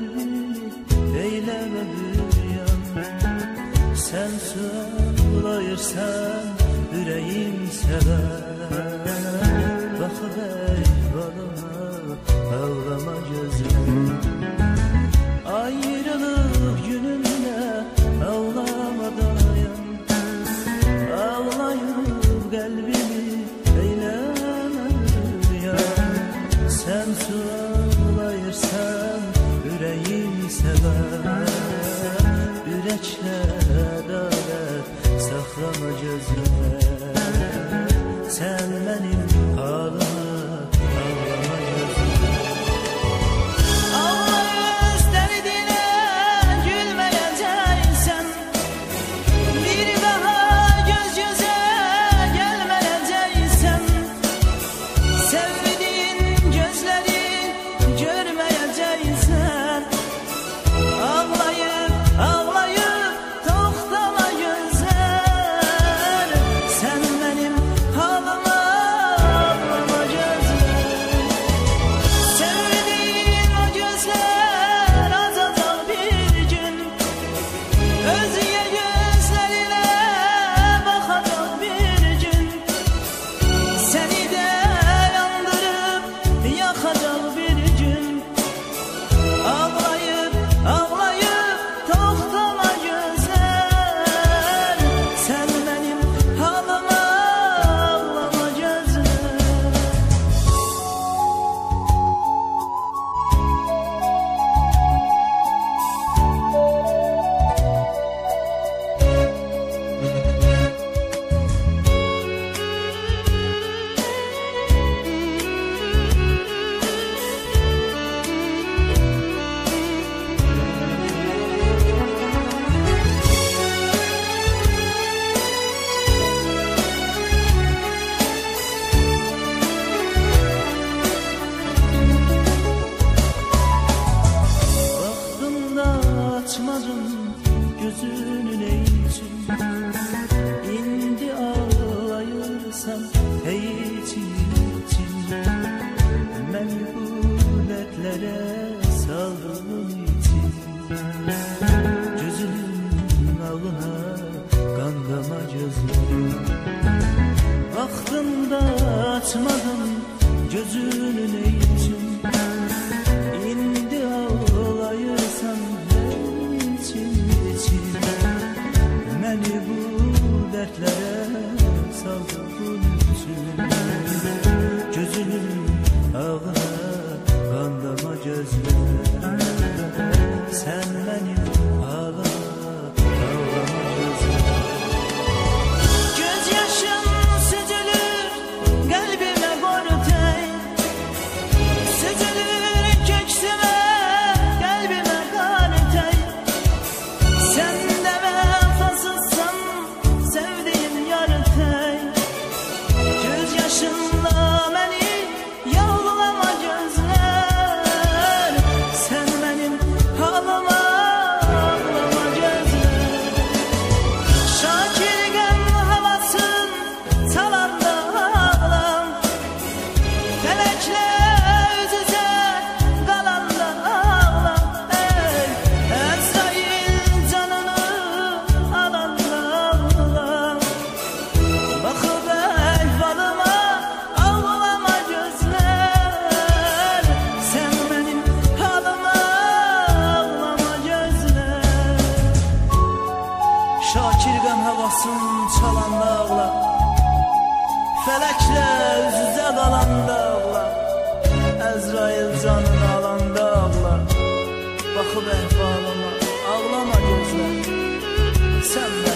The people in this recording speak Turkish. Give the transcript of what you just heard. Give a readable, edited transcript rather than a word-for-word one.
kalbimi eyleme büyüyen. Sen sulayırsan yüreğim sever. Bakıp eyvalına ağlama gözüm. Ayrılık günümde ağlama dayan. Ağlayıp kalbimi eyleme büyüyen. Sen sulayırsan yüreğim sever. Yürekle adalet saklama gözüme. Sen benim halıma ağlama gözüme. Ağlayış derdine gülmeyeceksen, bir daha göz göze gelmeyeceksen, sevdiğin gözleri görmeyeceksen, ağlayıp ağlayıp toktama gözler. Sen benim halıma ağlama gözler. Sevdiğin o gözler azalacak bir gün, özge gözlerine bakacak bir gün. Seni de yandırıp yakacak bir gün. Ağlayıp ağlayıp toktama gözler. Sen benim halıma ağlama gözler. Baktım da açmadım gözünün için. İndi ağlayırsan hey için. Beni bu dertlere saldığın için. Gözünün ağına kandama gözüm. Baktım da açmadım gözünün için. İndi ağlayırsan için. Beni bu dertlere saldırdın için. Gözünün ağına kandama gözler. Sen benim halıma ağlama gözler. Gözyaşım süzülür kalbime kortey. Süzülür köksüme kalbime kartey. Sen de vefasızsan sevdiğim yartey. Gözyaşınla beni yağlama gözler. Sen benim halıma ağlama gözler. Şakirgen havasın salanda ağlam. Felekle yüz yüze kalanda ağlam. Ezrail canını alanda ağlam. Bakıp ehvalıma ağlama gözler. Sen benim halıma ağlama gözler. Şakirgen havasın çalanda ağla. Felekle yüz yüze kalanda ağla. Ezrail canını alanda ağla. Bakıp ehvalıma ağlama gözler. Sen